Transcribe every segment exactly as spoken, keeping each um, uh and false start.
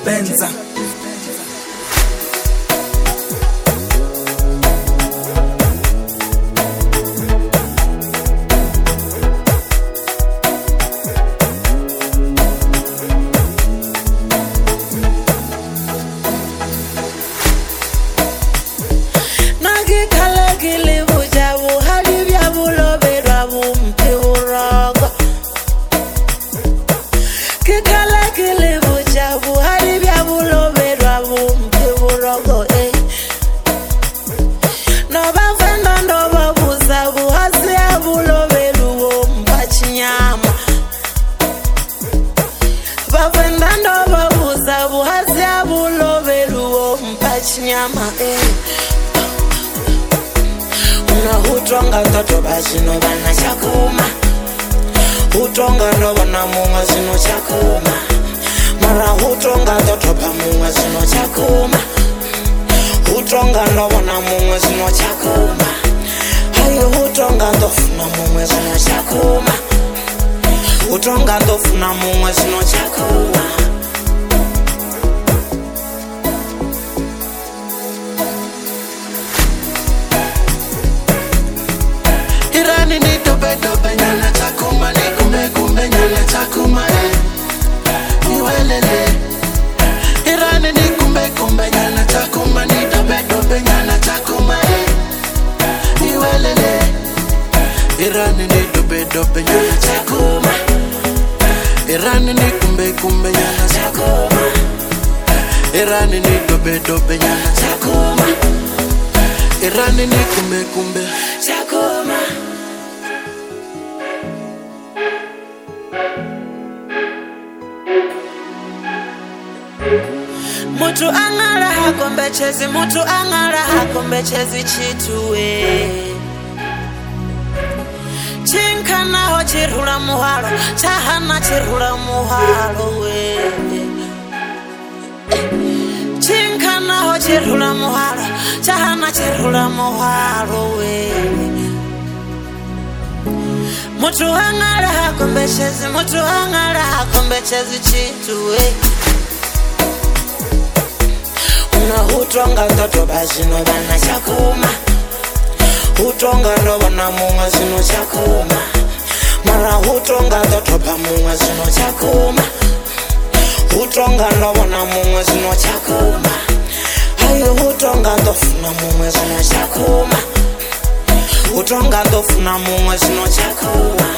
dispenser. Nyama eh una hutonga toto basi no bana chakuma hutonga no bana munga sino chakuma mara hutonga toto ba munga sino chakuma hutonga no bana munga sino chakuma hayo hutonga ndofuna munga sino chakuma hutonga ndofuna munga sino chakuma. Irani ni dobe dobe nyala chakuma ni kumbe kumbe nyala chakuma eh iwelele. Irani ni kumbe kumbe nyala chakuma ni dobe dobe nyala chakuma eh iwelele. Irani ni dobe dobe nyala chakuma. Irani ni kumbe kumbe nyala chakuma. Irani ni dobe dobe nyala chakuma. Irani ni kumbe kumbe chakuma. Mutu angara hakombe chezi, mutu angara hakombe chezi chituwe. Chinkana ho chirhula muhalo, chahana chirhula muhalo we. Chinkana ho chirhula muhalo, chahana chirhula muhalo we. Mutu angara hakombe chezi, mutu angara hakombe chezi chituwe. Hutonga toto basi no bana chakuma hutonga no bana munga sino chakuma mara hutonga toto ba munga sino chakuma hutonga no bana munga sino chakuma hayo hutonga ndofuna munga sino chakuma hutonga ndofuna munga sino chakuma.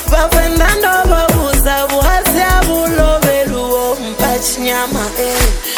Nyama eh